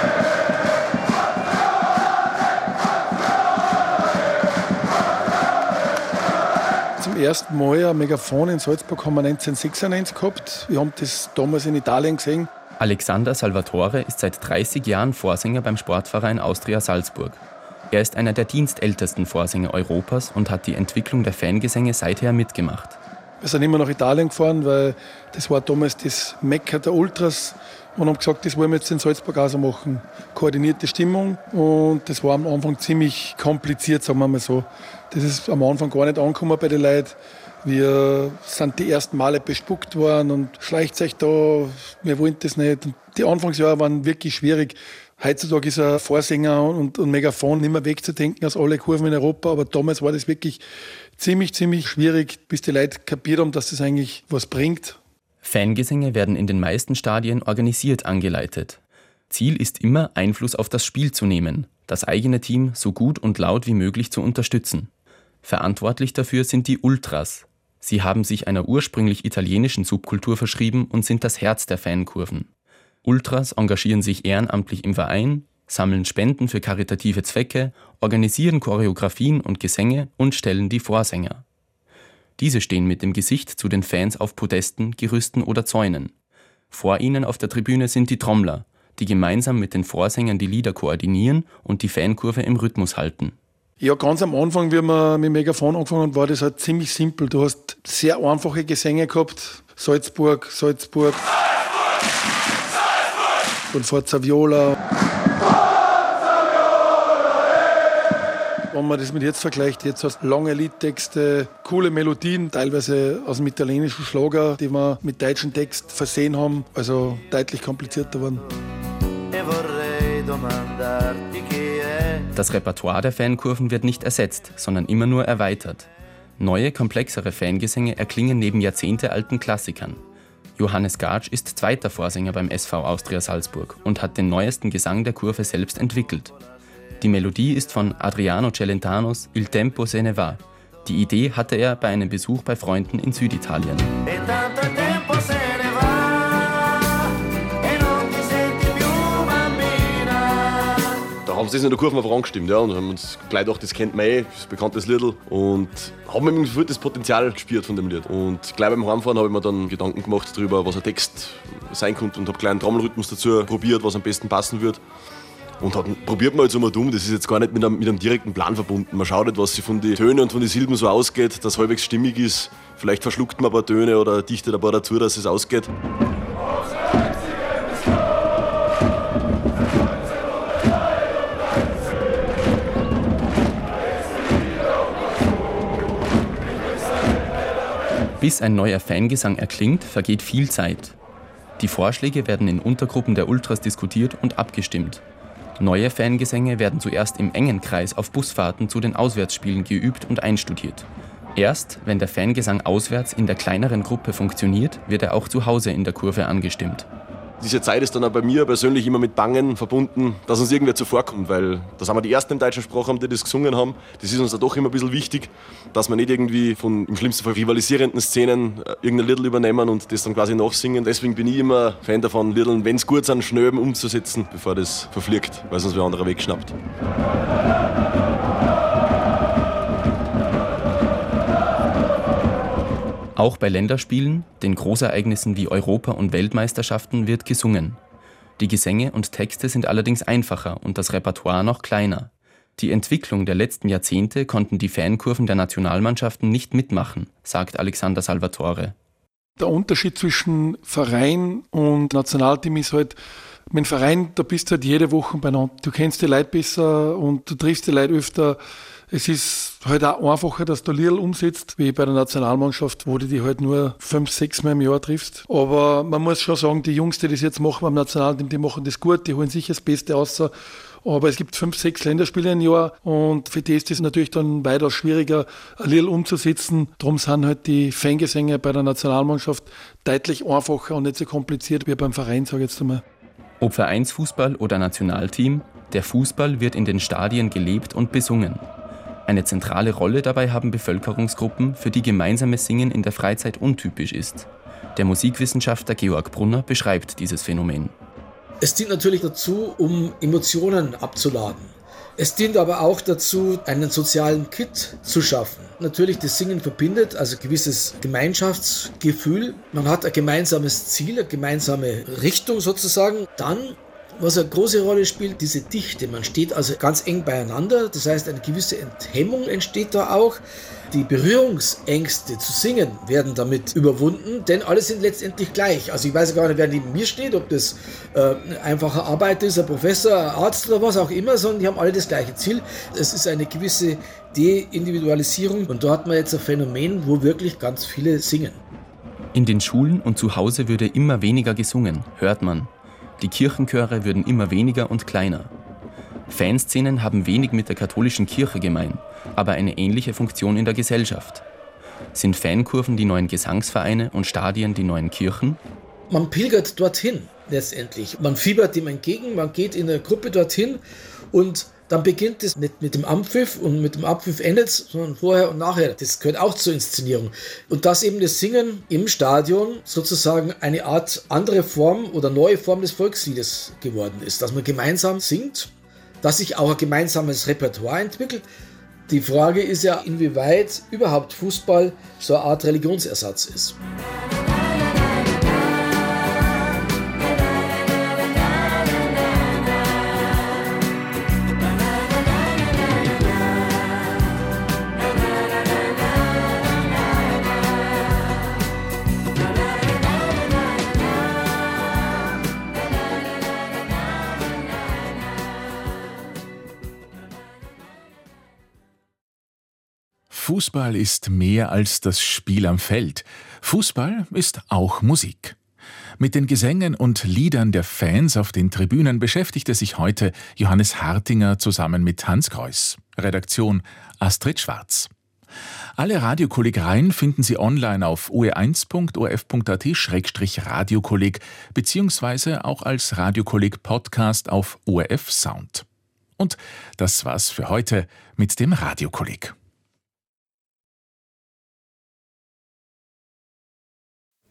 Zum ersten Mal ein Megafon in Salzburg haben wir neunzehnhundertsechsundneunzig gehabt. Wir haben das damals in Italien gesehen. Alexander Salvatore ist seit dreißig Jahren Vorsänger beim Sportverein Austria Salzburg. Er ist einer der dienstältesten Vorsänger Europas und hat die Entwicklung der Fangesänge seither mitgemacht. Wir sind immer nach Italien gefahren, weil das war damals das Mekka der Ultras und haben gesagt, das wollen wir jetzt in Salzburg auch so machen. Koordinierte Stimmung und das war am Anfang ziemlich kompliziert, sagen wir mal so. Das ist am Anfang gar nicht angekommen bei den Leuten. Wir sind die ersten Male bespuckt worden und schleicht euch da, wir wollen das nicht. Und die Anfangsjahre waren wirklich schwierig. Heutzutage ist ein Vorsänger und, und Megafon nicht mehr wegzudenken aus allen Kurven in Europa, aber damals war das wirklich ziemlich, ziemlich schwierig, bis die Leute kapiert haben, dass das eigentlich was bringt. Fangesänge werden in den meisten Stadien organisiert angeleitet. Ziel ist immer, Einfluss auf das Spiel zu nehmen, das eigene Team so gut und laut wie möglich zu unterstützen. Verantwortlich dafür sind die Ultras. Sie haben sich einer ursprünglich italienischen Subkultur verschrieben und sind das Herz der Fankurven. Ultras engagieren sich ehrenamtlich im Verein, sammeln Spenden für karitative Zwecke, organisieren Choreografien und Gesänge und stellen die Vorsänger. Diese stehen mit dem Gesicht zu den Fans auf Podesten, Gerüsten oder Zäunen. Vor ihnen auf der Tribüne sind die Trommler, die gemeinsam mit den Vorsängern die Lieder koordinieren und die Fankurve im Rhythmus halten. Ja, ganz am Anfang, wie wir mit Megafon angefangen haben, war das halt ziemlich simpel. Du hast sehr einfache Gesänge gehabt. Salzburg, Salzburg. Und Forza Viola. Wenn man das mit jetzt vergleicht, jetzt hast du lange Liedtexte, coole Melodien, teilweise aus dem italienischen Schlager, die wir mit deutschem Text versehen haben, also deutlich komplizierter geworden. Das Repertoire der Fankurven wird nicht ersetzt, sondern immer nur erweitert. Neue, komplexere Fangesänge erklingen neben jahrzehntealten Klassikern. Johannes Gatsch ist zweiter Vorsänger beim S V Austria Salzburg und hat den neuesten Gesang der Kurve selbst entwickelt. Die Melodie ist von Adriano Celentanos Il tempo se ne va. Die Idee hatte er bei einem Besuch bei Freunden in Süditalien. Da haben sie das in der Kurve einfach angestimmt, ja, und haben uns gleich gedacht, das kennt man eh, das ist ein bekanntes Lied, und haben irgendwie sofort das Potenzial gespürt von dem Lied. Und gleich beim Heimfahren habe ich mir dann Gedanken gemacht darüber, was ein Text sein könnte, und habe gleich einen Trommelrhythmus dazu probiert, was am besten passen wird. Und hat, probiert man halt so mal dumm, das ist jetzt gar nicht mit einem, mit einem direkten Plan verbunden. Man schaut nicht, was sich von den Tönen und von den Silben so ausgeht, dass es halbwegs stimmig ist. Vielleicht verschluckt man ein paar Töne oder dichtet ein paar dazu, dass es ausgeht. Bis ein neuer Fangesang erklingt, vergeht viel Zeit. Die Vorschläge werden in Untergruppen der Ultras diskutiert und abgestimmt. Neue Fangesänge werden zuerst im engen Kreis auf Busfahrten zu den Auswärtsspielen geübt und einstudiert. Erst, wenn der Fangesang auswärts in der kleineren Gruppe funktioniert, wird er auch zu Hause in der Kurve angestimmt. Diese Zeit ist dann auch bei mir persönlich immer mit Bangen verbunden, dass uns irgendwer zuvorkommt, weil da sind wir die Ersten im deutschen Sprachraum, die das gesungen haben. Das ist uns da doch immer ein bisschen wichtig, dass wir nicht irgendwie von im schlimmsten Fall rivalisierenden Szenen irgendein Liedl übernehmen und das dann quasi nachsingen. Deswegen bin ich immer Fan davon, Liedln, wenn es gut sind, schnell umzusetzen, bevor das verfliegt, weil sonst wer anderer wegschnappt. Auch bei Länderspielen, den Großereignissen wie Europa- und Weltmeisterschaften wird gesungen. Die Gesänge und Texte sind allerdings einfacher und das Repertoire noch kleiner. Die Entwicklung der letzten Jahrzehnte konnten die Fankurven der Nationalmannschaften nicht mitmachen, sagt Alexander Salvatore. Der Unterschied zwischen Verein und Nationalteam ist halt, mit dem Verein, da bist du halt jede Woche beieinander. Du kennst die Leute besser und du triffst die Leute öfter. Es ist halt auch einfacher, dass du Liedl umsetzt, wie bei der Nationalmannschaft, wo du die halt nur fünf, sechs Mal im Jahr triffst. Aber man muss schon sagen, die Jungs, die das jetzt machen beim Nationalteam, die machen das gut, die holen sicher das Beste raus. Aber es gibt fünf, sechs Länderspiele im Jahr und für die ist es natürlich dann weitaus schwieriger, ein Liedl umzusetzen. Darum sind halt die Fangesänge bei der Nationalmannschaft deutlich einfacher und nicht so kompliziert wie beim Verein, sage ich jetzt einmal. Ob Vereinsfußball oder Nationalteam, der Fußball wird in den Stadien gelebt und besungen. Eine zentrale Rolle dabei haben Bevölkerungsgruppen, für die gemeinsames Singen in der Freizeit untypisch ist. Der Musikwissenschaftler Georg Brunner beschreibt dieses Phänomen. Es dient natürlich dazu, um Emotionen abzuladen. Es dient aber auch dazu, einen sozialen Kit zu schaffen. Natürlich, das Singen verbindet, also ein gewisses Gemeinschaftsgefühl. Man hat ein gemeinsames Ziel, eine gemeinsame Richtung sozusagen. Dann Was eine große Rolle spielt, diese Dichte. Man steht also ganz eng beieinander, das heißt, eine gewisse Enthemmung entsteht da auch. Die Berührungsängste zu singen werden damit überwunden, denn alle sind letztendlich gleich. Also ich weiß gar nicht, wer neben mir steht, ob das äh, ein einfacher Arbeiter ist, ein Professor, ein Arzt oder was auch immer, sondern die haben alle das gleiche Ziel. Es ist eine gewisse Deindividualisierung und da hat man jetzt ein Phänomen, wo wirklich ganz viele singen. In den Schulen und zu Hause würde immer weniger gesungen, hört man. Die Kirchenchöre würden immer weniger und kleiner. Fanszenen haben wenig mit der katholischen Kirche gemein, aber eine ähnliche Funktion in der Gesellschaft. Sind Fankurven die neuen Gesangsvereine und Stadien die neuen Kirchen? Man pilgert dorthin letztendlich. Man fiebert dem entgegen, man geht in der Gruppe dorthin und dann beginnt es nicht mit dem Abpfiff und mit dem Abpfiff endet es, sondern vorher und nachher. Das gehört auch zur Inszenierung. Und dass eben das Singen im Stadion sozusagen eine Art andere Form oder neue Form des Volksliedes geworden ist. Dass man gemeinsam singt, dass sich auch ein gemeinsames Repertoire entwickelt. Die Frage ist ja, inwieweit überhaupt Fußball so eine Art Religionsersatz ist. Fußball ist mehr als das Spiel am Feld. Fußball ist auch Musik. Mit den Gesängen und Liedern der Fans auf den Tribünen beschäftigte sich heute Johannes Hartinger zusammen mit Hans Kreuß. Redaktion Astrid Schwarz. Alle Radiokolleg-Reihen finden Sie online auf o e eins punkt o r f punkt a t slash radiokolleg beziehungsweise auch als Radiokolleg-Podcast auf O R F Sound. Und das war's für heute mit dem Radiokolleg.